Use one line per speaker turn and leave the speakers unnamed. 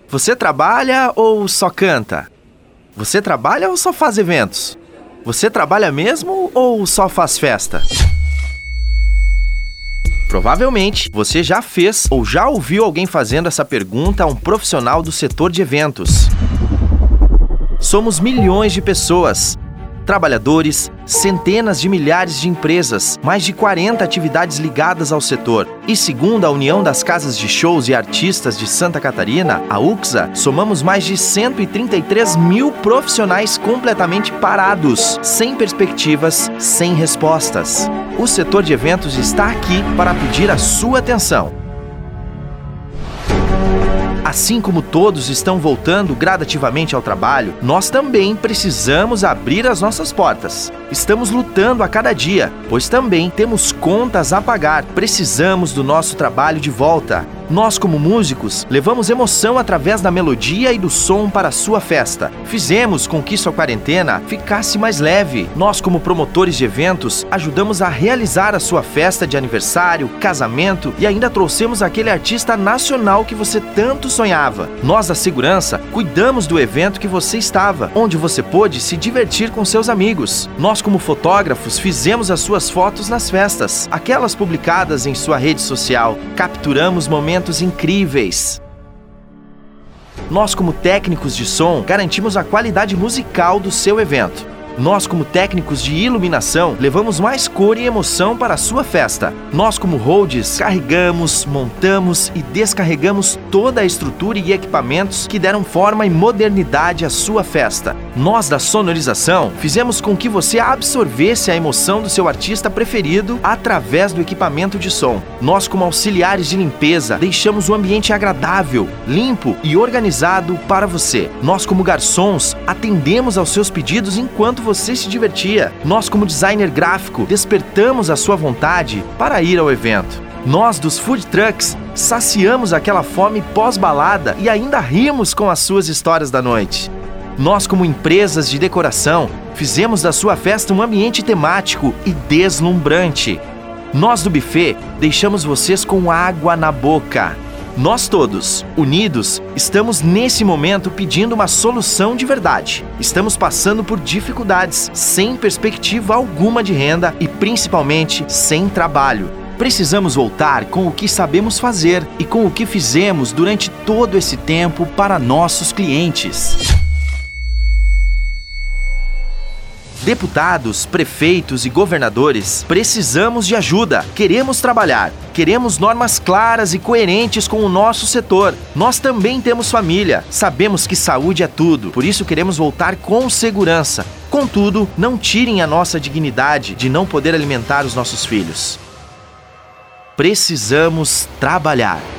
Você trabalha ou só canta? Você trabalha ou só faz eventos? Você trabalha mesmo ou só faz festa? Provavelmente, você já fez ou já ouviu alguém fazendo essa pergunta a um profissional do setor de eventos. Somos milhões de pessoas, trabalhadores, centenas de milhares de empresas, mais de 40 atividades ligadas ao setor. E segundo a União das Casas de Shows e Artistas de Santa Catarina, a UCSA, somamos mais de 133 mil profissionais completamente parados, sem perspectivas, sem respostas. O setor de eventos está aqui para pedir a sua atenção. Assim como todos estão voltando gradativamente ao trabalho, nós também precisamos abrir as nossas portas. Estamos lutando a cada dia, pois também temos contas a pagar. Precisamos do nosso trabalho de volta. Nós, como músicos, levamos emoção através da melodia e do som para a sua festa. Fizemos com que sua quarentena ficasse mais leve. Nós, como promotores de eventos, ajudamos a realizar a sua festa de aniversário, casamento e ainda trouxemos aquele artista nacional que você tanto sonhava. Nós, da segurança, cuidamos do evento que você estava, onde você pôde se divertir com seus amigos. Nós, como fotógrafos, fizemos as suas fotos nas festas, aquelas publicadas em sua rede social. Capturamos momentos incríveis. Nós, como técnicos de som, garantimos a qualidade musical do seu evento. Nós, como técnicos de iluminação, levamos mais cor e emoção para a sua festa. Nós, como holds, carregamos, montamos e descarregamos toda a estrutura e equipamentos que deram forma e modernidade à sua festa. Nós, da sonorização, fizemos com que você absorvesse a emoção do seu artista preferido através do equipamento de som. Nós, como auxiliares de limpeza, deixamos o ambiente agradável, limpo e organizado para você. Nós, como garçons, atendemos aos seus pedidos enquanto você se divertia. Nós, como designer gráfico, despertamos a sua vontade para ir ao evento. Nós, dos food trucks, saciamos aquela fome pós-balada e ainda rimos com as suas histórias da noite. Nós, como empresas de decoração, fizemos da sua festa um ambiente temático e deslumbrante. Nós, do buffet, deixamos vocês com água na boca. Nós todos, unidos, estamos nesse momento pedindo uma solução de verdade. Estamos passando por dificuldades, sem perspectiva alguma de renda e principalmente sem trabalho. Precisamos voltar com o que sabemos fazer e com o que fizemos durante todo esse tempo para nossos clientes. Deputados, prefeitos e governadores, precisamos de ajuda. Queremos trabalhar. Queremos normas claras e coerentes com o nosso setor. Nós também temos família. Sabemos que saúde é tudo. Por isso queremos voltar com segurança. Contudo, não tirem a nossa dignidade de não poder alimentar os nossos filhos. Precisamos trabalhar.